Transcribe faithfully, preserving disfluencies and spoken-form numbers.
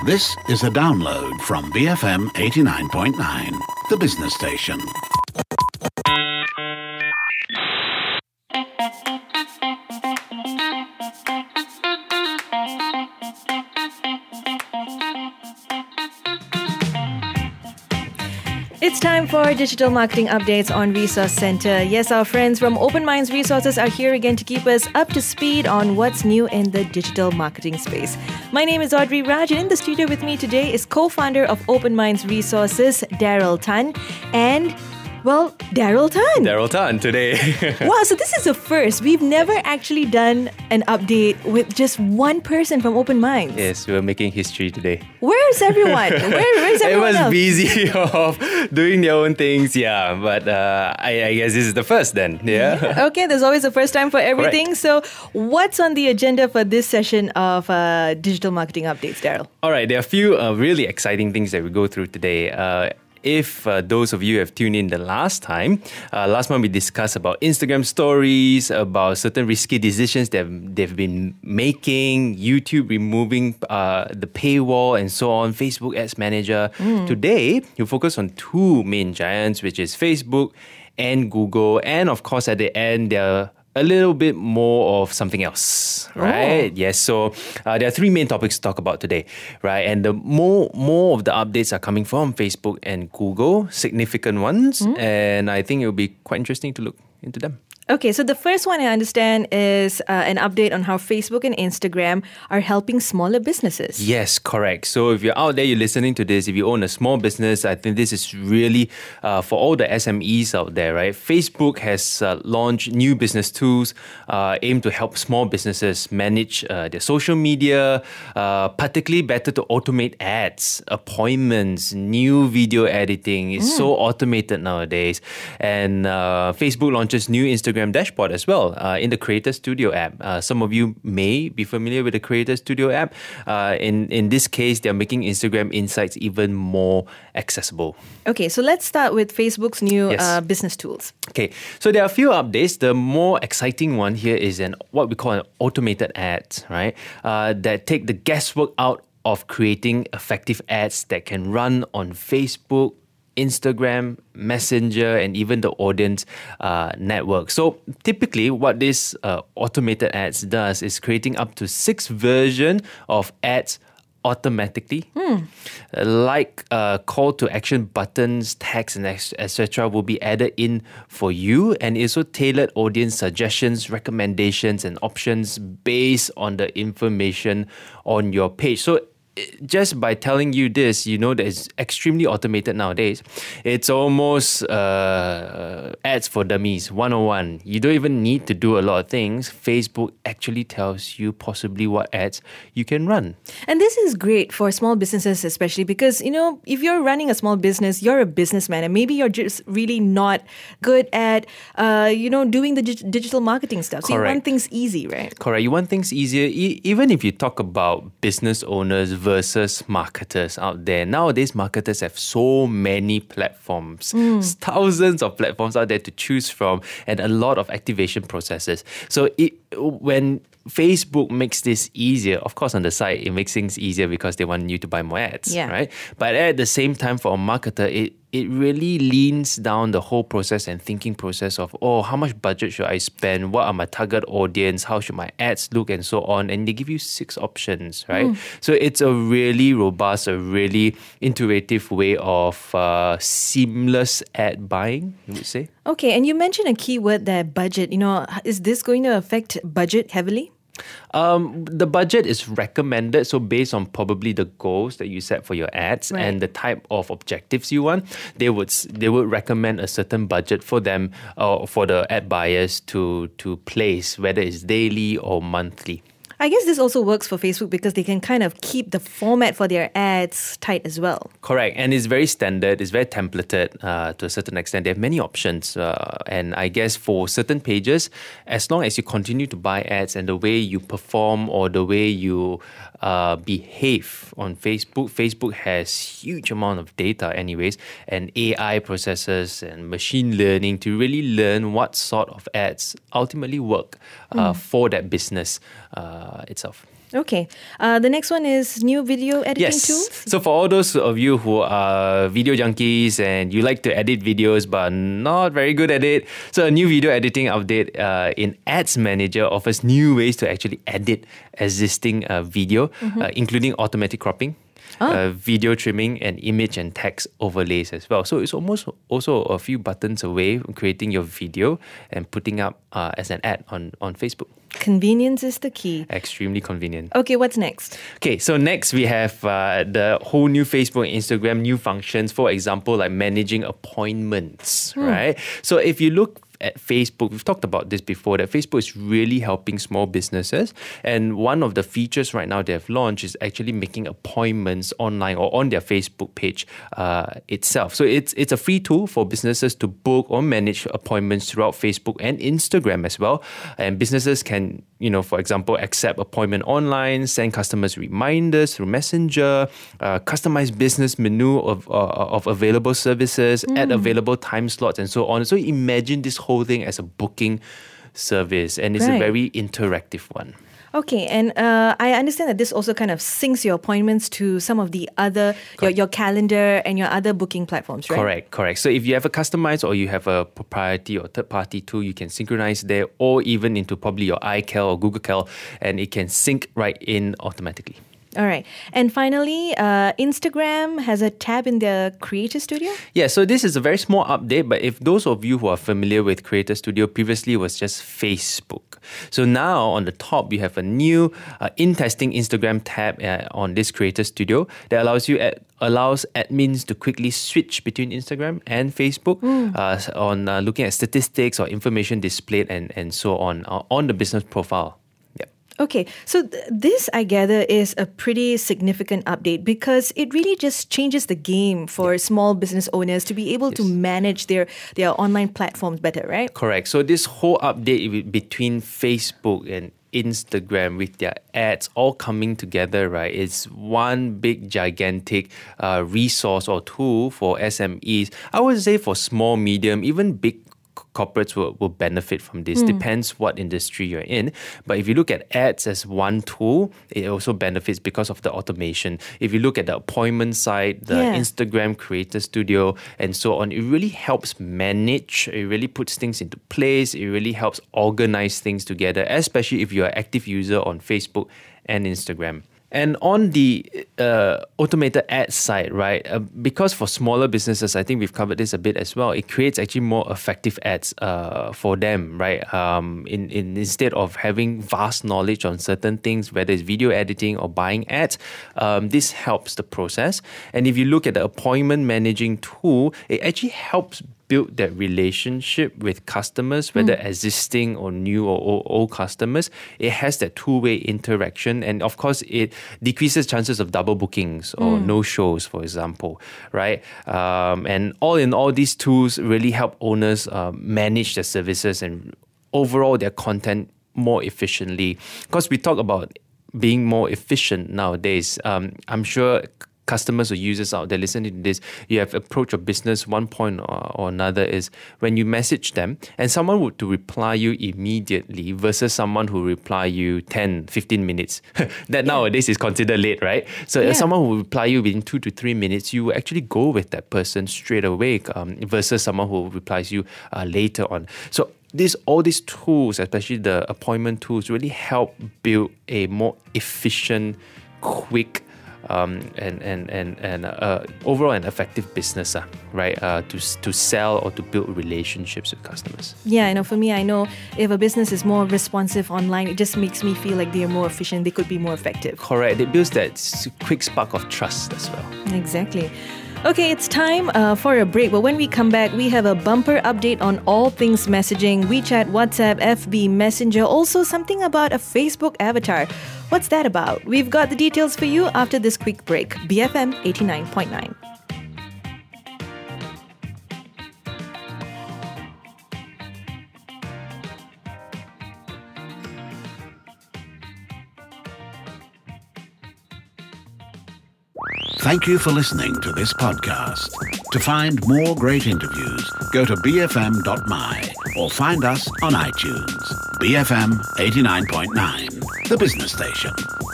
This is a download from B F M eighty-nine point nine, the business station. It's time for digital marketing updates on Resource Center. Yes, our friends from Open Minds Resources are here again to keep us up to speed on what's new in the digital marketing space. My name is Audrey Raj, and in the studio with me today is co-founder of Open Minds Resources, Daryl Tan, and Well, Daryl Tan. Daryl Tan today. Wow, so this is a first. We've never actually done an update with just one person from Open Minds. Yes, we're making history today. Where's everyone? Where, where's everyone Everyone's else? busy of doing their own things, yeah. But uh, I, I guess this is the first then, yeah. Okay, there's always a first time for everything. Correct. So what's on the agenda for this session of uh, digital marketing updates, Daryl? All right, there are a few uh, really exciting things that we go through today. Uh, If uh, those of you have tuned in the last time, uh, last month we discussed about Instagram stories, about certain risky decisions that they've been making, YouTube removing uh, the paywall and so on, Facebook Ads Manager. Mm. Today, we focus on two main giants, which is Facebook and Google. And of course, at the end, there are a little bit more of something else, right? Oh. Yes, so uh, there are three main topics to talk about today, right? And the more more of the updates are coming from Facebook and Google, significant ones, mm. and I think it will be quite interesting to look into them. Okay, so the first one I understand is uh, an update on how Facebook and Instagram are helping smaller businesses. Yes, correct. So if you're out there, you're listening to this, if you own a small business, I think this is really uh, for all the S M Es out there, right? Facebook has uh, launched new business tools uh, aimed to help small businesses manage uh, their social media, uh, particularly better to automate ads, appointments, new video editing. It's mm. so automated nowadays. And uh, Facebook launches new Instagram dashboard as well uh, in the Creator Studio app. Uh, some of you may be familiar with the Creator Studio app. Uh, in, in this case, they're making Instagram Insights even more accessible. Okay, so let's start with Facebook's new yes. uh, business tools. Okay, so there are a few updates. The more exciting one here is an what we call an automated ads, right? Uh, that take the guesswork out of creating effective ads that can run on Facebook, Instagram, Messenger, and even the audience uh, network. So typically what this uh, automated ads does is creating up to six versions of ads automatically. Hmm. Uh, like uh, call to action buttons, text, and et cetera will be added in for you, and also tailored audience suggestions, recommendations, and options based on the information on your page. So just by telling you this, you know that it's extremely automated nowadays. It's almost uh, ads for dummies, one oh one. You don't even need to do a lot of things. Facebook actually tells you possibly what ads you can run. And this is great for small businesses especially because, you know, if you're running a small business, you're a businessman and maybe you're just really not good at, uh, you know, doing the dig- digital marketing stuff. So Correct. You want things easy, right? Correct. You want things easier. E- even if you talk about business owners versus marketers out there. Nowadays, marketers have so many platforms, mm. thousands of platforms out there to choose from, and a lot of activation processes. So it, when Facebook makes this easier, of course, on the side, it makes things easier because they want you to buy more ads, yeah. right? But at the same time, for a marketer, it it really leans down the whole process and thinking process of, oh, how much budget should I spend? What are my target audience? How should my ads look? And so on. And they give you six options, right? Mm. So it's a really robust, a really intuitive way of uh, seamless ad buying, you would say. Okay, and you mentioned a key word there, budget. You know, is this going to affect budget heavily? Um, the budget is recommended, so based on probably the goals that you set for your ads right. and the type of objectives you want, they would they would recommend a certain budget for them or uh, for the ad buyers to to place, whether it's daily or monthly. I guess this also works for Facebook because they can kind of keep the format for their ads tight as well. Correct. And it's very standard. It's very templated uh, to a certain extent. They have many options. Uh, and I guess for certain pages, as long as you continue to buy ads and the way you perform or the way you uh, behave on Facebook, Facebook has huge amount of data anyways, and A I processes and machine learning to really learn what sort of ads ultimately work uh, mm. for that business uh, itself. Okay. Uh, the next one is new video editing Yes. tools. So for all those of you who are video junkies and you like to edit videos but not very good at it, so a new video editing update uh, in Ads Manager offers new ways to actually edit existing uh, video, mm-hmm. uh, including automatic cropping. Oh. Uh, video trimming and image and text overlays as well. So it's almost also a few buttons away from creating your video and putting up uh, as an ad on, on Facebook. Convenience is the key. Extremely convenient. Okay, what's next? Okay, so next we have uh, the whole new Facebook and Instagram new functions. For example, like managing appointments, hmm. right? So if you look at Facebook, we've talked about this before, that Facebook is really helping small businesses. And one of the features right now they have launched is actually making appointments online or on their Facebook page uh, itself. So it's it's a free tool for businesses to book or manage appointments throughout Facebook and Instagram as well. And businesses can, you know, for example, accept appointment online, send customers reminders through Messenger, uh, customize business menu of, uh, of available services, mm. add available time slots and so on. So imagine this whole thing as a booking service, and it's right. a very interactive one. Okay, and uh, I understand that this also kind of syncs your appointments to some of the other, your, your calendar and your other booking platforms, right? Correct, correct. So if you have a customized or you have a proprietary or third-party tool, you can synchronize there or even into probably your iCal or Google Cal, and it can sync right in automatically. All right. And finally, uh, Instagram has a tab in their Creator Studio? Yeah, so this is a very small update, but if those of you who are familiar with Creator Studio, previously it was just Facebook. So now on the top, you have a new uh, in-testing Instagram tab uh, on this Creator Studio that allows you at, allows admins to quickly switch between Instagram and Facebook mm. uh, on uh, looking at statistics or information displayed and, and so on uh, on the business profile. Okay, so th- this, I gather, is a pretty significant update because it really just changes the game for yeah. small business owners to be able yes. to manage their, their online platforms better, right? Correct. So this whole update between Facebook and Instagram with their ads all coming together, right, is one big gigantic uh, resource or tool for S M Es. I would say for small, medium, even big corporates will, will benefit from this. Mm. Depends what industry you're in. But if you look at ads as one tool, it also benefits because of the automation. If you look at the appointment side, the yeah. Instagram Creator Studio, and so on, it really helps manage. It really puts things into place. It really helps organize things together, especially if you're an active user on Facebook and Instagram. And on the uh, automated ad side, right, uh, because for smaller businesses, I think we've covered this a bit as well, it creates actually more effective ads uh, for them, right? Um, in, in instead of having vast knowledge on certain things, whether it's video editing or buying ads, um, this helps the process. And if you look at the appointment managing tool, it actually helps build that relationship with customers, whether mm. existing or new or old, old customers. It has that two-way interaction, and of course, it decreases chances of double bookings or mm. no-shows, for example, right? Um, and all in all, these tools really help owners uh, manage their services and overall their content more efficiently. Because we talk about being more efficient nowadays. Um, I'm sure customers or users out there listening to this, you have approached your business one point or, or another is when you message them and someone would to reply you immediately versus someone who reply you ten, fifteen minutes. that yeah. nowadays is considered late, right? So yeah. if someone who reply you within two to three minutes, you will actually go with that person straight away um, versus someone who replies you uh, later on. So This, all these tools, especially the appointment tools, really help build a more efficient, quick, Um, and and and and uh, overall an effective business, uh, right? Uh, to to sell or to build relationships with customers. Yeah, I know. For me, I know if a business is more responsive online, it just makes me feel like they are more efficient. They could be more effective. Correct. It builds that quick spark of trust as well. Exactly. Okay, it's time uh, for a break. But when we come back, we have a bumper update on all things messaging, WeChat, WhatsApp, F B, Messenger, also something about a Facebook avatar. What's that about? We've got the details for you after this quick break. B F M eighty-nine point nine. Thank you for listening to this podcast. To find more great interviews, go to b f m dot m y or find us on iTunes. B F M eighty-nine point nine, the business station.